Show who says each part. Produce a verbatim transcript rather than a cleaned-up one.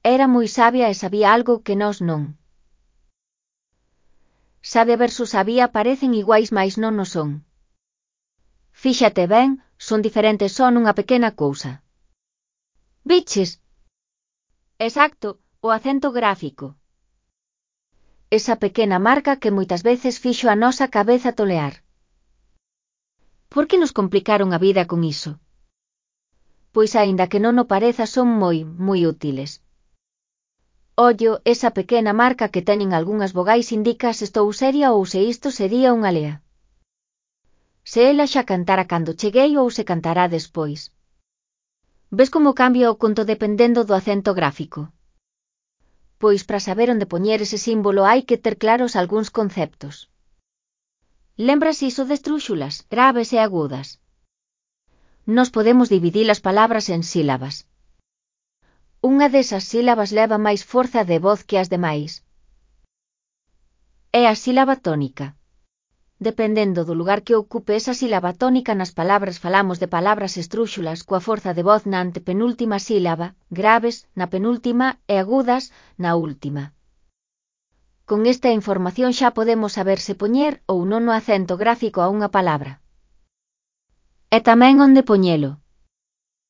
Speaker 1: Era moi sabia e sabía algo que nós non. Sabia versus sabía parecen iguais mais non o son. Fíxate ben, son diferentes só nunha pequena cousa. Viches? Exacto, o acento gráfico. Esa pequena marca que moitas veces fixo a nosa cabeza tolear. Por que nos complicaron a vida con iso? Pois aínda que non o pareza son moi, moi útiles. Ollo, esa pequena marca que teñen algunhas vogais indica se estou seria ou se isto sería unha lea. Se ela xa cantara cando cheguei ou se cantará despois. Ves como cambia o conto dependendo do acento gráfico? Pois para saber onde poñer ese símbolo hai que ter claros algúns conceptos. Lembras iso de estrúxulas, graves e agudas? Nos podemos dividir as palabras en sílabas. Unha desas sílabas leva máis forza de voz que as demais. É a sílaba tónica. Dependendo do lugar que ocupe esa sílaba tónica nas palabras falamos de palabras estrúxulas coa forza de voz na antepenúltima sílaba, graves na penúltima e agudas na última. Con esta información xa podemos saber se poñer ou non o acento gráfico a unha palabra. E tamén onde poñelo.